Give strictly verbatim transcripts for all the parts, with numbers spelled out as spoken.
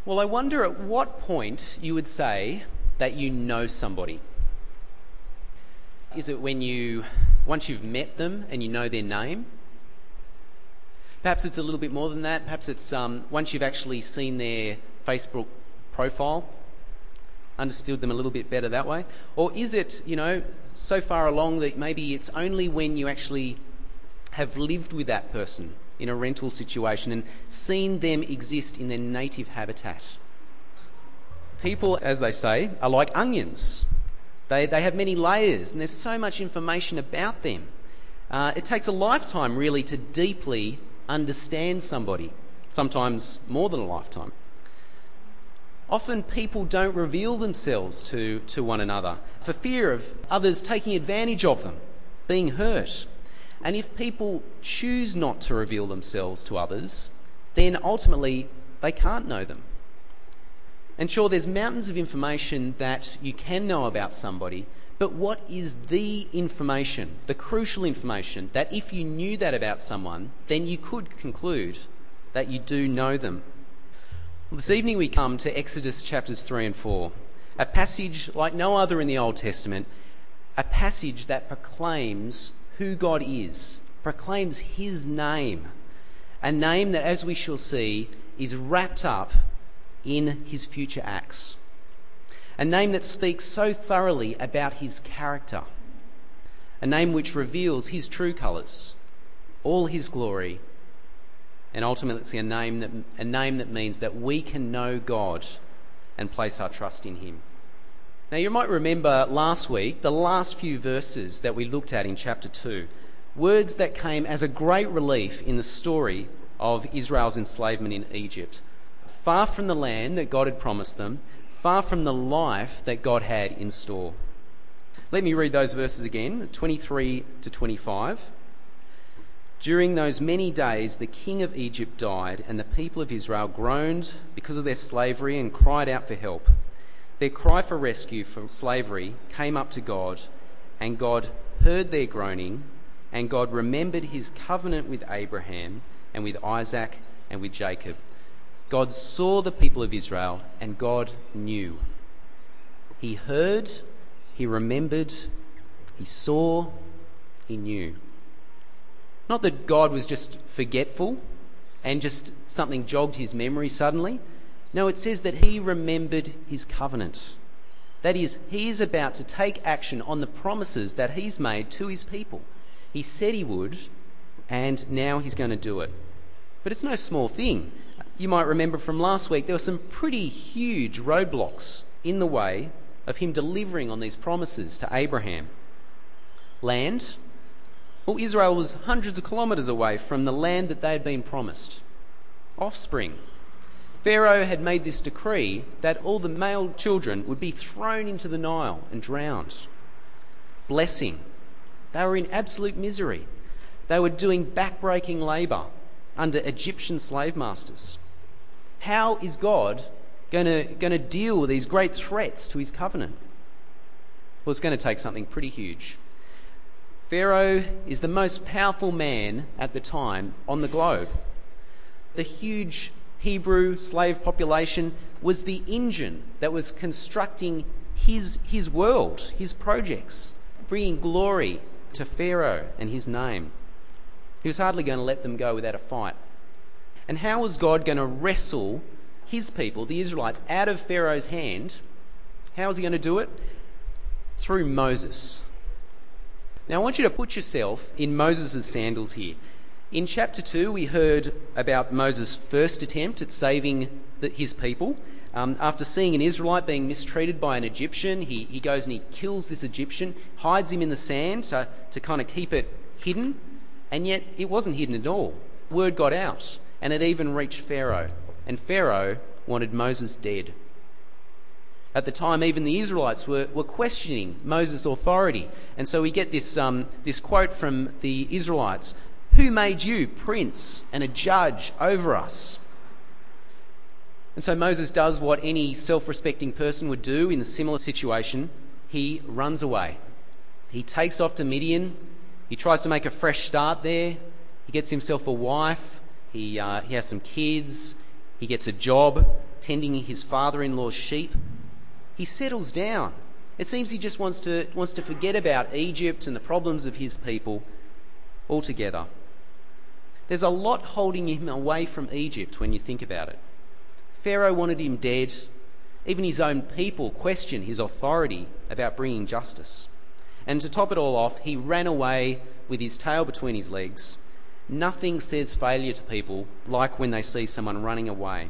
Well, I wonder at what point you would say that you know somebody. Is it when you, once you've met them and you know their name? Perhaps it's a little bit more than that. Perhaps it's um, once you've actually seen their Facebook profile, understood them a little bit better that way. Or is it, you know, so far along that maybe it's only when you actually have lived with that person in a rental situation and seen them exist in their native habitat. People, as they say, are like onions. They, they have many layers and there's so much information about them. Uh, it takes a lifetime really to deeply understand somebody, sometimes more than a lifetime. Often people don't reveal themselves to, to one another for fear of others taking advantage of them, being hurt. And if people choose not to reveal themselves to others, then ultimately they can't know them. And sure, there's mountains of information that you can know about somebody, but what is the information, the crucial information, that if you knew that about someone, then you could conclude that you do know them? Well, this evening we come to Exodus chapters three and four, a passage like no other in the Old Testament, a passage that proclaims who God is, proclaims his name, a name that, as we shall see, is wrapped up in his future acts, a name that speaks so thoroughly about his character, a name which reveals his true colours, all his glory, and ultimately it's a name that, a name that means that we can know God and place our trust in him. Now, you might remember last week, the last few verses that we looked at in chapter two, words that came as a great relief in the story of Israel's enslavement in Egypt. Far from the land that God had promised them, far from the life that God had in store. Let me read those verses again, twenty-three to twenty-five. During those many days, the king of Egypt died, and the people of Israel groaned because of their slavery and cried out for help. Their cry for rescue from slavery came up to God, and God heard their groaning, and God remembered his covenant with Abraham and with Isaac and with Jacob. God saw the people of Israel, and God knew. He heard, he remembered, he saw, he knew. Not that God was just forgetful and just something jogged his memory suddenly. No, it says that he remembered his covenant. That is, he is about to take action on the promises that he's made to his people. He said he would, and now he's going to do it. But it's no small thing. You might remember from last week, there were some pretty huge roadblocks in the way of him delivering on these promises to Abraham. Land. Well, Israel was hundreds of kilometres away from the land that they had been promised. Offspring. Pharaoh had made this decree that all the male children would be thrown into the Nile and drowned. Blessing. They were in absolute misery. They were doing backbreaking labour under Egyptian slave masters. How is God going to, going to deal with these great threats to his covenant? Well, it's going to take something pretty huge. Pharaoh is the most powerful man at the time on the globe. The huge Hebrew slave population was the engine that was constructing his, his world, his projects, bringing glory to Pharaoh and his name. He was hardly going to let them go without a fight. And how was God going to wrestle his people, the Israelites, out of Pharaoh's hand? How was he going to do it? Through Moses. Now I want you to put yourself in Moses' sandals here. In chapter two, we heard about Moses' first attempt at saving the, his people. Um, after seeing an Israelite being mistreated by an Egyptian, he, he goes and he kills this Egyptian, hides him in the sand to, to kind of keep it hidden. And yet it wasn't hidden at all. Word got out, and it even reached Pharaoh. And Pharaoh wanted Moses dead. At the time, even the Israelites were, were questioning Moses' authority. And so we get this, um, this quote from the Israelites: "Who made you prince and a judge over us?" And so Moses does what any self-respecting person would do in a similar situation. He runs away. He takes off to Midian. He tries to make a fresh start there. He gets himself a wife. He, uh, he has some kids. He gets a job tending his father-in-law's sheep, he settles down. It seems he just wants to, wants to forget about Egypt and the problems of his people altogether. There's a lot holding him away from Egypt when you think about it. Pharaoh wanted him dead. Even his own people question his authority about bringing justice. And to top it all off, he ran away with his tail between his legs. Nothing says failure to people like when they see someone running away.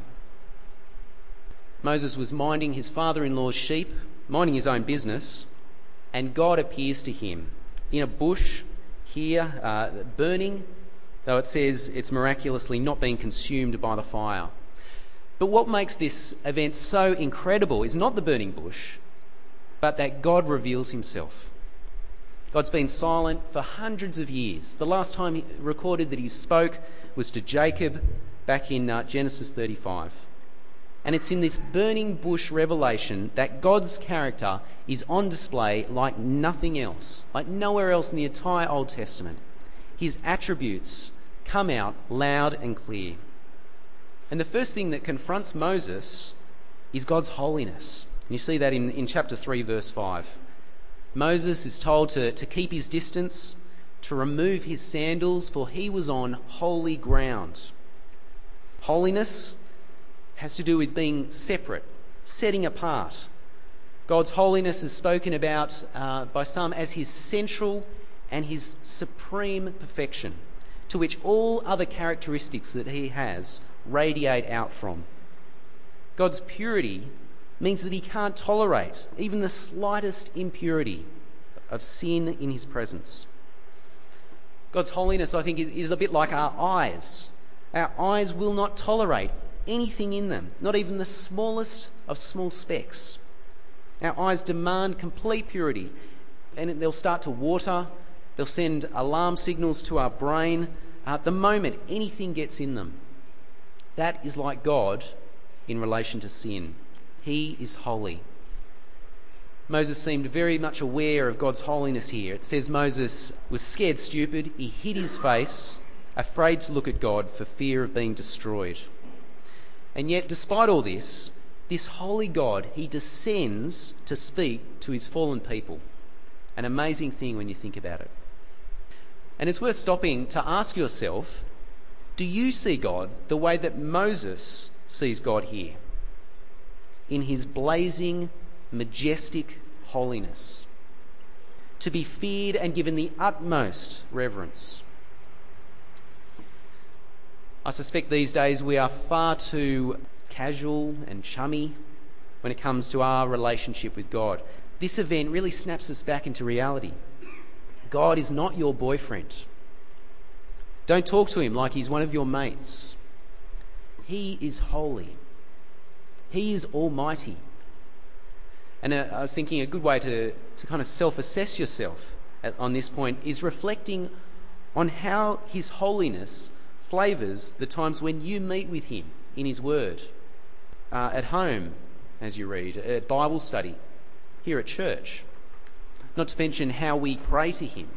Moses was minding his father-in-law's sheep, minding his own business, and God appears to him in a bush here, uh, burning, though it says it's miraculously not being consumed by the fire. But what makes this event so incredible is not the burning bush, but that God reveals himself. God's been silent for hundreds of years. The last time he recorded that he spoke was to Jacob back in uh, Genesis thirty-five. And it's in this burning bush revelation that God's character is on display like nothing else, like nowhere else in the entire Old Testament. His attributes come out loud and clear. And the first thing that confronts Moses is God's holiness. And you see that in, in chapter three, verse five. Moses is told to, to keep his distance, to remove his sandals, for he was on holy ground. Holiness has to do with being separate, setting apart. God's holiness is spoken about uh, by some as his central and his supreme perfection, to which all other characteristics that he has radiate out from. God's purity means that he can't tolerate even the slightest impurity of sin in his presence. God's holiness, I think, is, is a bit like our eyes. Our eyes will not tolerate anything in them, not even the smallest of small specks. Our eyes demand complete purity, and they'll start to water. They'll send alarm signals to our brain uh, the moment anything gets in them. That is like God in relation to sin. He is holy. Moses seemed very much aware of God's holiness here. It says Moses was scared stupid. He hid his face, afraid to look at God for fear of being destroyed. And yet, despite all this, this holy God, he descends to speak to his fallen people. An amazing thing when you think about it. And it's worth stopping to ask yourself, do you see God the way that Moses sees God here? In his blazing, majestic holiness, to be feared and given the utmost reverence. I suspect these days we are far too casual and chummy when it comes to our relationship with God. This event really snaps us back into reality. God is not your boyfriend. Don't talk to him like he's one of your mates. He is holy. He is almighty. And uh, I was thinking a good way to, to kind of self-assess yourself at, on this point is reflecting on how his holiness flavours the times when you meet with him in his word, uh, at home as you read, at Bible study, here at church. Not to mention how we pray to him.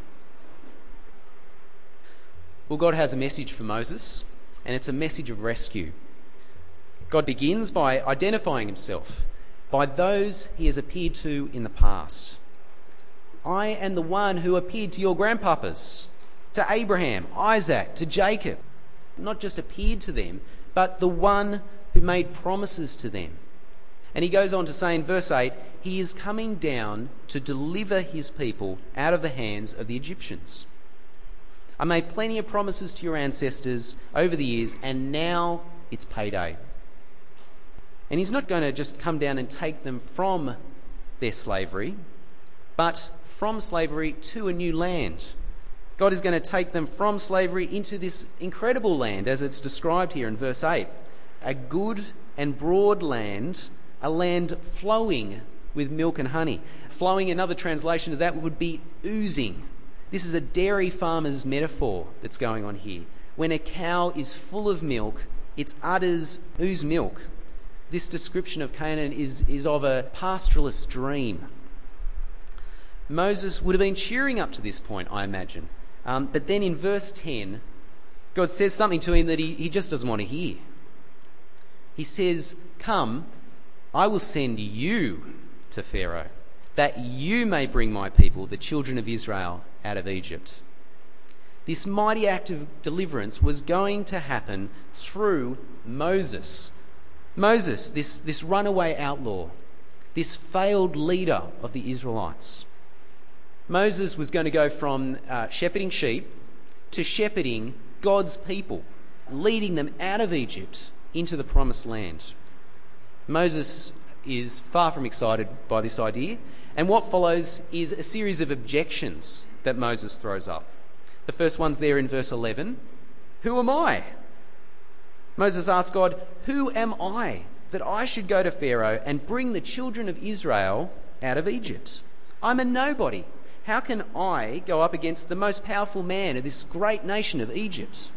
Well, God has a message for Moses, and it's a message of rescue. God begins by identifying himself by those he has appeared to in the past. I am the one who appeared to your grandpapas, to Abraham, Isaac, to Jacob. Not just appeared to them, but the one who made promises to them. And he goes on to say in verse eight, he is coming down to deliver his people out of the hands of the Egyptians. I made plenty of promises to your ancestors over the years, and now it's payday. And he's not going to just come down and take them from their slavery, but from slavery to a new land. God is going to take them from slavery into this incredible land, as it's described here in verse eight. A good and broad land, a land flowing with milk and honey. Flowing, another translation of that would be oozing. This is a dairy farmer's metaphor that's going on here. When a cow is full of milk, its udders ooze milk. This description of Canaan is, is of a pastoralist dream. Moses would have been cheering up to this point, I imagine. Um, but then in verse ten, God says something to him that he, he just doesn't want to hear. He says, "Come, I will send you to Pharaoh, that you may bring my people, the children of Israel, out of Egypt." This mighty act of deliverance was going to happen through Moses. Moses, this, this runaway outlaw, this failed leader of the Israelites. Moses was going to go from uh, shepherding sheep to shepherding God's people, leading them out of Egypt into the promised land. Moses is far from excited by this idea, and what follows is a series of objections that Moses throws up. The first one's there in verse eleven. "Who am I?" Moses asks God, "Who am I that I should go to Pharaoh and bring the children of Israel out of Egypt? I'm a nobody. How can I go up against the most powerful man of this great nation of Egypt?"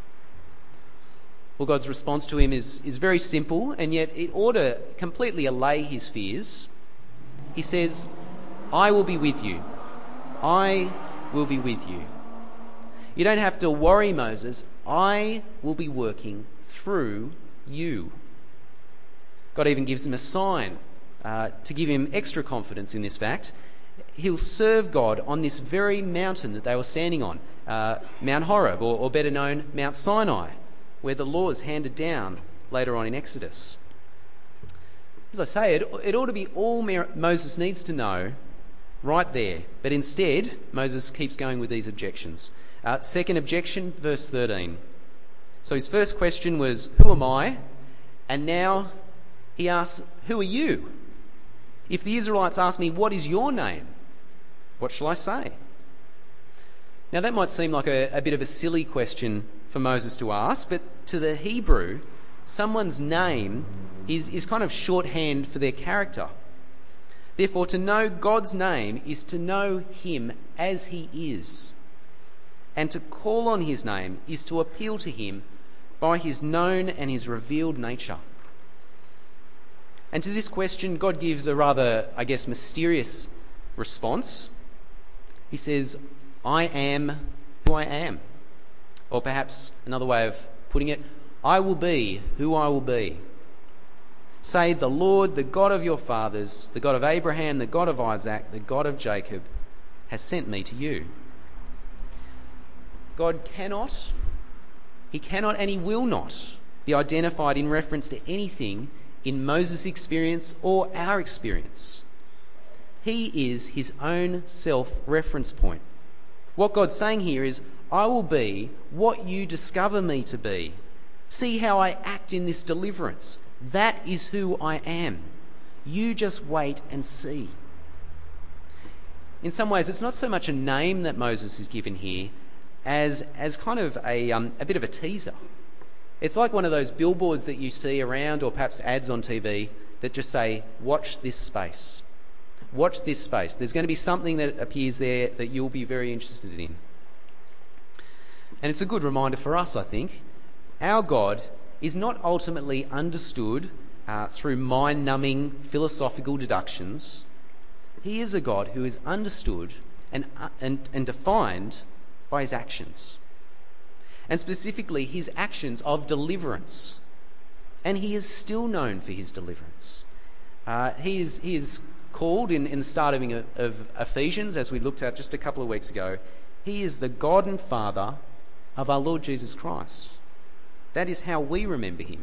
Well, God's response to him is, is very simple, and yet it ought to completely allay his fears. He says, "I will be with you. I will be with you." You don't have to worry, Moses. I will be working through you. God even gives him a sign uh, to give him extra confidence in this fact. He'll serve God on this very mountain that they were standing on, uh, Mount Horeb, or, or better known, Mount Sinai, where the law is handed down later on in Exodus. As I say, it, it ought to be all Moses needs to know right there. But instead, Moses keeps going with these objections. Uh, second objection, verse thirteen. So his first question was, "Who am I?" And now he asks, "Who are you?" If the Israelites ask me, "What is your name?" what shall I say? Now that might seem like a, a bit of a silly question for Moses to ask, but to the Hebrew, someone's name is, is kind of shorthand for their character. Therefore, to know God's name is to know him as he is. And to call on his name is to appeal to him by his known and his revealed nature. And to this question, God gives a rather, I guess, mysterious response. He says, "I am who I am." Or perhaps another way of putting it, "I will be who I will be. Say, the Lord, the God of your fathers, the God of Abraham, the God of Isaac, the God of Jacob, has sent me to you." God cannot, he cannot and he will not be identified in reference to anything in Moses' experience or our experience. He is his own self-reference point. What God's saying here is, "I will be what you discover me to be. See how I act in this deliverance. That is who I am. You just wait and see." In some ways, it's not so much a name that Moses is given here as, as kind of a, um, a bit of a teaser. It's like one of those billboards that you see around, or perhaps ads on T V, that just say, "Watch this space. Watch this space. There's going to be something that appears there that you'll be very interested in." And it's a good reminder for us, I think. Our God is not ultimately understood uh, through mind-numbing philosophical deductions. He is a God who is understood and, uh, and, and defined by his actions. And specifically, his actions of deliverance. And he is still known for his deliverance. Uh, he is he is called in, in the starting of, of Ephesians, as we looked at just a couple of weeks ago, he is the God and Father of our Lord Jesus Christ. That is how we remember him.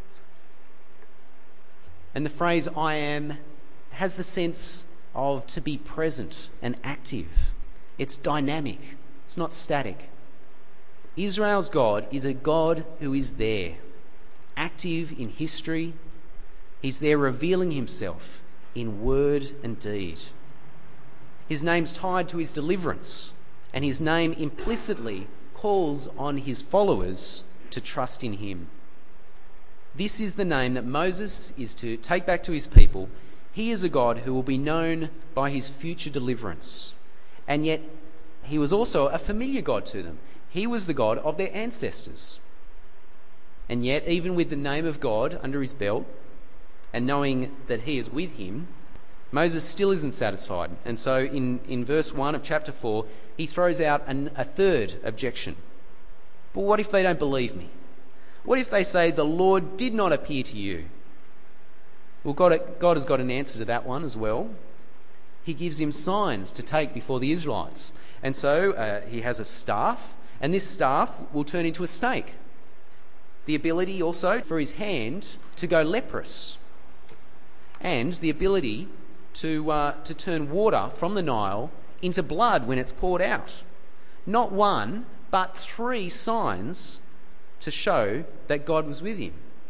And the phrase "I am" has the sense of to be present and active. It's dynamic. It's not static. Israel's God is a God who is there, active in history. He's there revealing himself in word and deed. His name's tied to his deliverance, and his name implicitly calls on his followers to trust in him. This is the name that Moses is to take back to his people. He is a God who will be known by his future deliverance. And yet, he was also a familiar God to them. He was the God of their ancestors. And yet, even with the name of God under his belt, and knowing that he is with him, Moses still isn't satisfied. And so in, in verse one of chapter four, he throws out an, a third objection. But what if they don't believe me? What if they say, the Lord did not appear to you? Well, God, God has got an answer to that one as well. He gives him signs to take before the Israelites. And so uh, he has a staff, and this staff will turn into a snake. The ability also for his hand to go leprous, and the ability to uh, to turn water from the Nile into blood when it's poured out. Not one, but three signs to show that God was with him.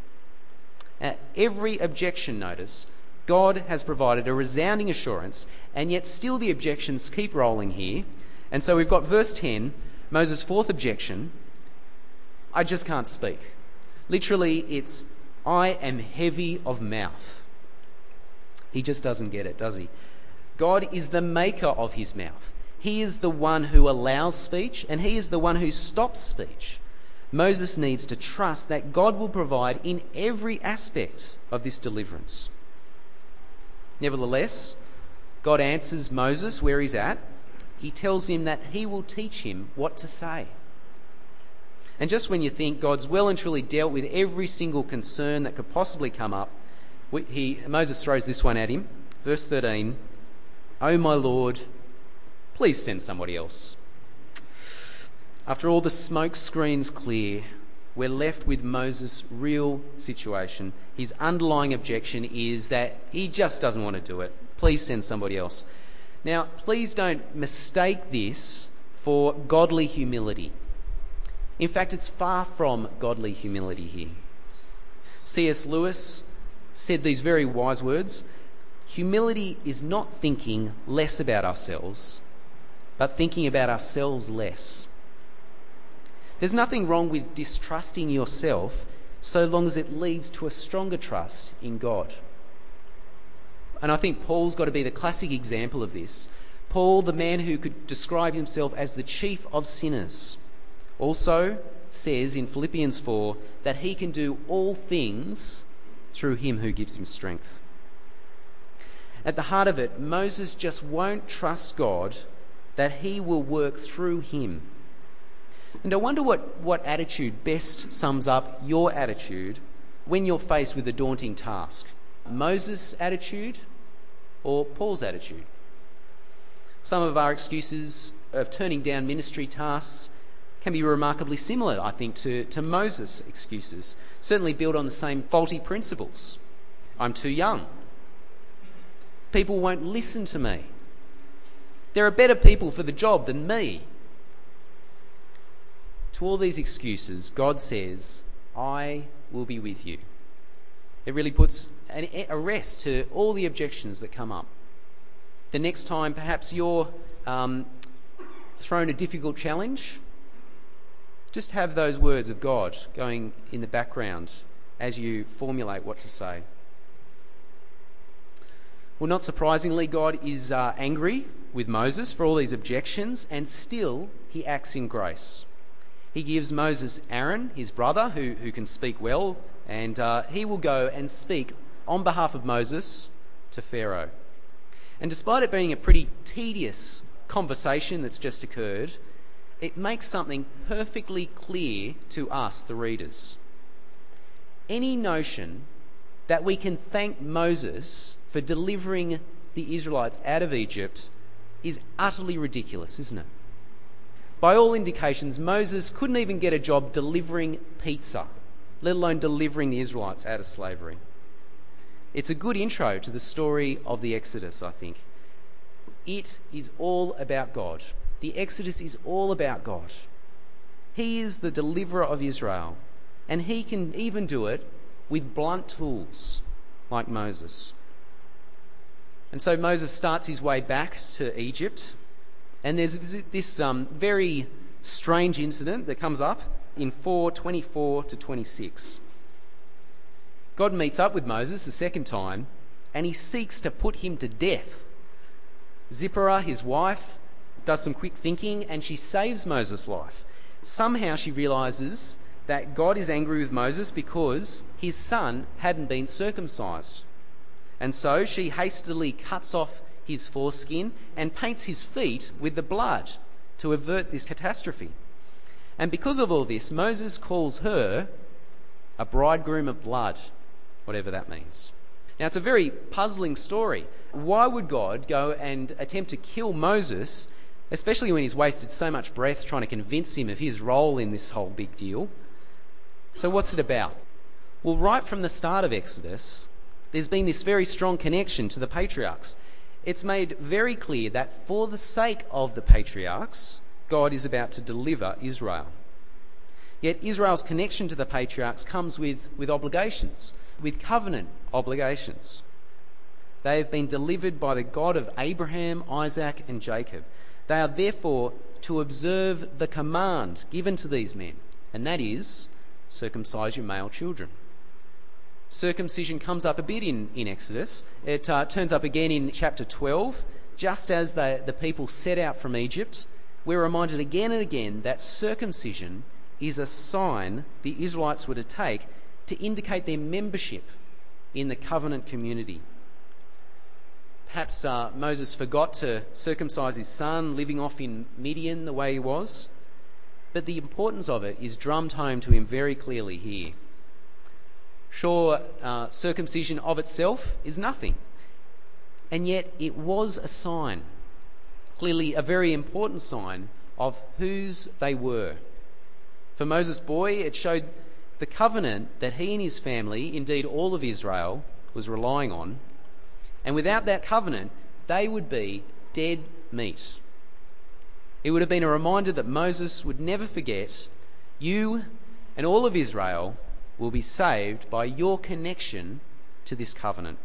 At every objection, notice, God has provided a resounding assurance, and yet still the objections keep rolling here. And so we've got verse ten, Moses' fourth objection, I just can't speak. Literally, it's, I am heavy of mouth. He just doesn't get it, does he? God is the maker of his mouth. He is the one who allows speech, and he is the one who stops speech. Moses needs to trust that God will provide in every aspect of this deliverance. Nevertheless, God answers Moses where he's at. He tells him that he will teach him what to say. And just when you think God's well and truly dealt with every single concern that could possibly come up, he, Moses throws this one at him. Verse thirteen, "O my Lord, please send somebody else." After all the smoke screens clear, we're left with Moses' real situation. His underlying objection is that he just doesn't want to do it. Please send somebody else. Now, please don't mistake this for godly humility. In fact, it's far from godly humility here. C S Lewis said these very wise words: humility is not thinking less about ourselves, but thinking about ourselves less. There's nothing wrong with distrusting yourself so long as it leads to a stronger trust in God. And I think Paul's got to be the classic example of this. Paul, the man who could describe himself as the chief of sinners, also says in Philippians four that he can do all things through him who gives him strength. At the heart of it, Moses just won't trust God that he will work through him. And I wonder what, what attitude best sums up your attitude when you're faced with a daunting task. Moses' attitude or Paul's attitude? Some of our excuses of turning down ministry tasks can be remarkably similar, I think, to, to Moses' excuses, certainly built on the same faulty principles. I'm too young. People won't listen to me. There are better people for the job than me. To all these excuses, God says, I will be with you. It really puts an, a rest to all the objections that come up. The next time perhaps you're um, thrown a difficult challenge, just have those words of God going in the background as you formulate what to say. Well, not surprisingly, God is uh, angry with Moses for all these objections, and still he acts in grace. He gives Moses Aaron, his brother, who, who can speak well, and uh, he will go and speak on behalf of Moses to Pharaoh. And despite it being a pretty tedious conversation that's just occurred, it makes something perfectly clear to us, the readers. Any notion that we can thank Moses for delivering the Israelites out of Egypt is utterly ridiculous, isn't it? By all indications, Moses couldn't even get a job delivering pizza, let alone delivering the Israelites out of slavery. It's a good intro to the story of the Exodus, I think. It is all about God. The Exodus is all about God. He is the deliverer of Israel, and he can even do it with blunt tools like Moses. And so Moses starts his way back to Egypt, and there's this, this um, very strange incident that comes up in four twenty-four to twenty-six. God meets up with Moses a second time, and he seeks to put him to death. Zipporah, his wife, does some quick thinking, and she saves Moses' life. Somehow she realises that God is angry with Moses because his son hadn't been circumcised. And so she hastily cuts off his foreskin and paints his feet with the blood to avert this catastrophe. And because of all this, Moses calls her a bridegroom of blood, whatever that means. Now, it's a very puzzling story. Why would God go and attempt to kill Moses, especially when he's wasted so much breath trying to convince him of his role in this whole big deal? So what's it about? Well, right from the start of Exodus, there's been this very strong connection to the patriarchs. It's made very clear that for the sake of the patriarchs, God is about to deliver Israel. Yet Israel's connection to the patriarchs comes with, with obligations, with covenant obligations. They have been delivered by the God of Abraham, Isaac, and Jacob. They are therefore to observe the command given to these men, and that is, circumcise your male children. Circumcision comes up a bit in, in Exodus. It uh, turns up again in chapter twelve. Just as the, the people set out from Egypt, we're reminded again and again that circumcision is a sign the Israelites were to take to indicate their membership in the covenant community. Perhaps uh, Moses forgot to circumcise his son, living off in Midian the way he was, but the importance of it is drummed home to him very clearly here. Sure, uh, circumcision of itself is nothing, and yet it was a sign, clearly a very important sign of whose they were. For Moses' boy, it showed the covenant that he and his family, indeed all of Israel, was relying on. And without that covenant, they would be dead meat. It would have been a reminder that Moses would never forget, you and all of Israel will be saved by your connection to this covenant.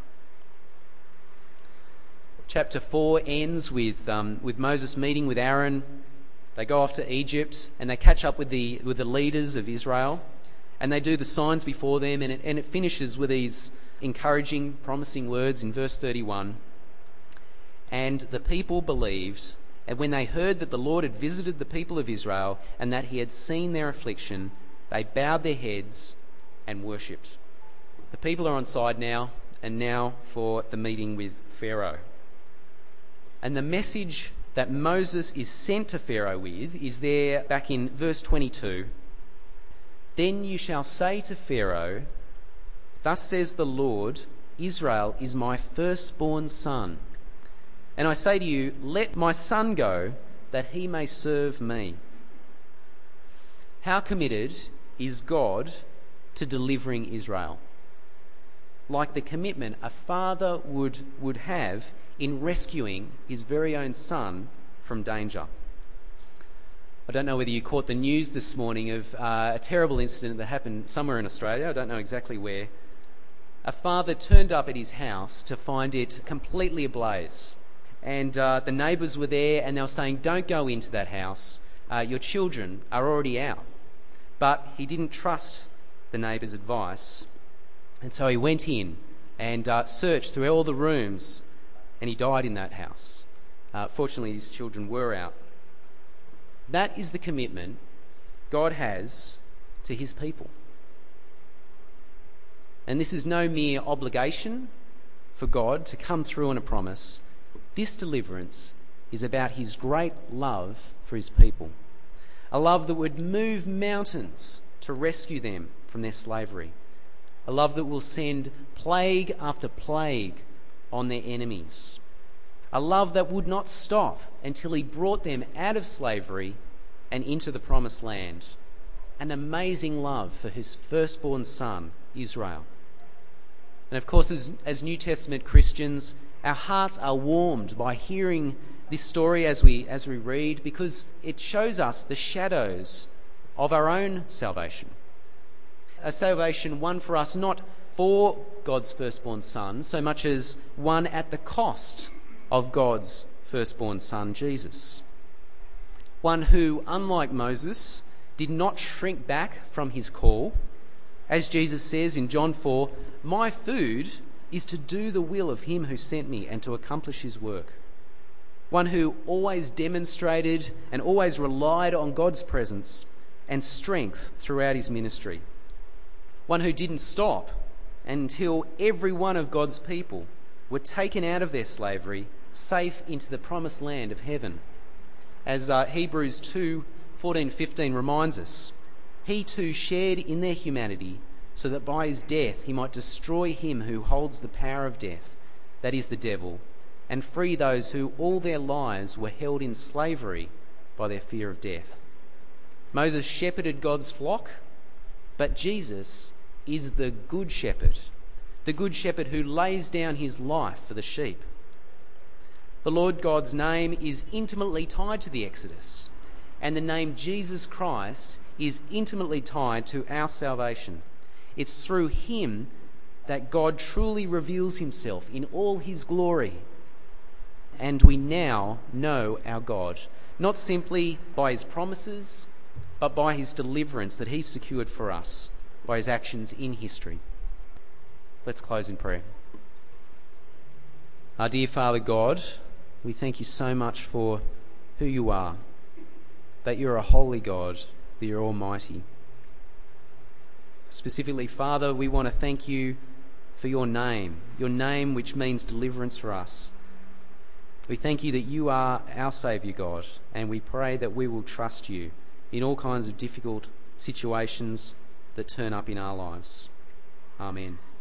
Chapter four ends with, um, with Moses meeting with Aaron. They go off to Egypt and they catch up with the with the leaders of Israel, and they do the signs before them, and it, and it finishes with these encouraging, promising words in verse thirty-one. And the people believed, and when they heard that the Lord had visited the people of Israel and that he had seen their affliction, they bowed their heads and worshipped. The people are on side now, and now for the meeting with Pharaoh. And the message that Moses is sent to Pharaoh with is there back in verse twenty-two. Then you shall say to Pharaoh, thus says the Lord, Israel is my firstborn son. And I say to you, let my son go, that he may serve me. How committed is God to delivering Israel? Like the commitment a father would, would have in rescuing his very own son from danger. I don't know whether you caught the news this morning of uh, a terrible incident that happened somewhere in Australia. I don't know exactly where. A father turned up at his house to find it completely ablaze. And uh, the neighbours were there and they were saying, don't go into that house. Uh, your children are already out. But he didn't trust the neighbours' advice. And so he went in and uh, searched through all the rooms, and he died in that house. Uh, fortunately, his children were out. That is the commitment God has to his people. And this is no mere obligation for God to come through on a promise. This deliverance is about his great love for his people. A love that would move mountains to rescue them from their slavery. A love that will send plague after plague on their enemies. A love that would not stop until he brought them out of slavery and into the promised land. An amazing love for his firstborn son, Israel. And of course, as, as New Testament Christians, our hearts are warmed by hearing this story as we, as we read, because it shows us the shadows of our own salvation. A salvation won for us not for God's firstborn son, so much as one at the cost of God's firstborn son, Jesus. One who, unlike Moses, did not shrink back from his call. As Jesus says in John four, my food is to do the will of him who sent me and to accomplish his work. One who always demonstrated and always relied on God's presence and strength throughout his ministry. One who didn't stop until every one of God's people were taken out of their slavery, safe into the promised land of heaven. As uh, Hebrews two fourteen to fifteen reminds us, he too shared in their humanity, so that by his death he might destroy him who holds the power of death, that is the devil, and free those who all their lives were held in slavery by their fear of death. Moses shepherded God's flock, but Jesus is the good shepherd, the good shepherd who lays down his life for the sheep. The Lord God's name is intimately tied to the Exodus, and the name Jesus Christ is intimately tied to our salvation. It's through him that God truly reveals himself in all his glory. And we now know our God, not simply by his promises, but by his deliverance that he secured for us by his actions in history. Let's close in prayer. Our dear Father God, we thank you so much for who you are, that you're a holy God, that you're almighty. Specifically, Father, we want to thank you for your name, your name which means deliverance for us. We thank you that you are our Saviour, God, and we pray that we will trust you in all kinds of difficult situations that turn up in our lives. Amen.